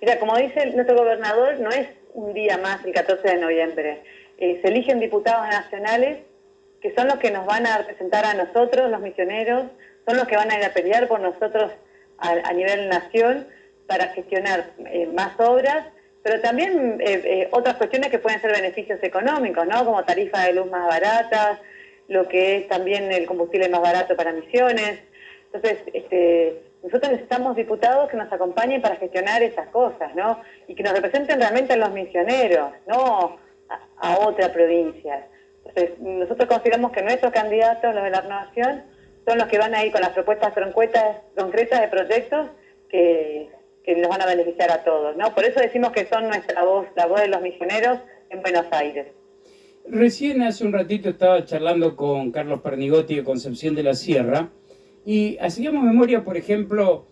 Mira, como dice nuestro gobernador, no es un día más el 14 de noviembre. Se eligen diputados nacionales que son los que nos van a representar a nosotros, los misioneros, son los que van a ir a pelear por nosotros a nivel nación para gestionar más obras, pero también otras cuestiones que pueden ser beneficios económicos, ¿no? Como tarifas de luz más baratas, lo que es también el combustible más barato para Misiones. Entonces, nosotros necesitamos diputados que nos acompañen para gestionar esas cosas, ¿no? Y que nos representen realmente a los misioneros, no a otra provincia. Entonces, nosotros consideramos que nuestros candidatos, los de la renovación, son los que van a ir con las propuestas concretas de proyectos que nos van a beneficiar a todos, ¿no? Por eso decimos que son nuestra voz, la voz de los misioneros en Buenos Aires. Recién hace un ratito estaba charlando con Carlos Pernigotti de Concepción de la Sierra y hacíamos memoria, por ejemplo,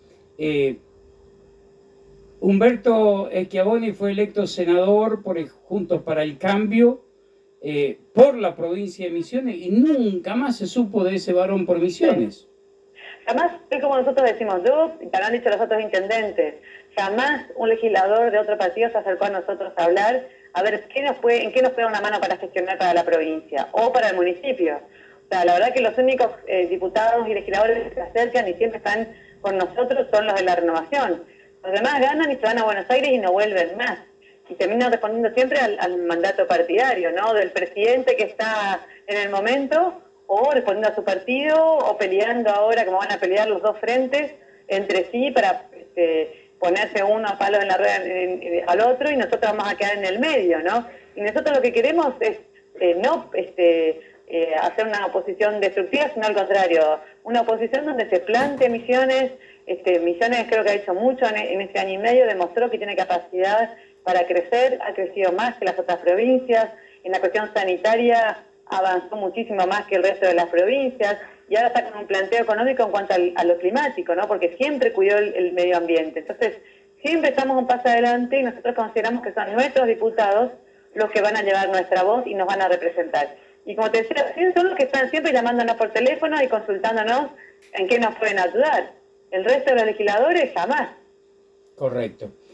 Humberto Schiavoni fue electo senador por Juntos para el Cambio por la provincia de Misiones y nunca más se supo de ese varón por Misiones. Jamás, es como nosotros decimos, yo, y te lo han dicho los otros intendentes, jamás un legislador de otro partido se acercó a nosotros a hablar, a ver en qué nos puede dar una mano para gestionar para la provincia o para el municipio. O sea, la verdad que los únicos diputados y legisladores que se acercan y siempre están con nosotros son los de la renovación. Los demás ganan y se van a Buenos Aires y no vuelven más. Y terminan respondiendo siempre al mandato partidario, ¿no? Del presidente que está en el momento, o respondiendo a su partido, o peleando ahora, como van a pelear los dos frentes entre sí para ponerse uno a palo en la rueda al otro, y nosotros vamos a quedar en el medio, ¿no? Y nosotros lo que queremos es no hacer una oposición destructiva, sino al contrario, una oposición donde se plante Misiones. Misiones creo que ha hecho mucho en este año y medio, demostró que tiene capacidad para crecer, ha crecido más que las otras provincias, en la cuestión sanitaria avanzó muchísimo más que el resto de las provincias, y ahora está con un planteo económico en cuanto a lo climático, ¿no? Porque siempre cuidó el medio ambiente. Entonces, siempre estamos un paso adelante y nosotros consideramos que son nuestros diputados los que van a llevar nuestra voz y nos van a representar. Y como te decía, son los que están siempre llamándonos por teléfono y consultándonos en qué nos pueden ayudar. El resto de los legisladores, jamás. Correcto.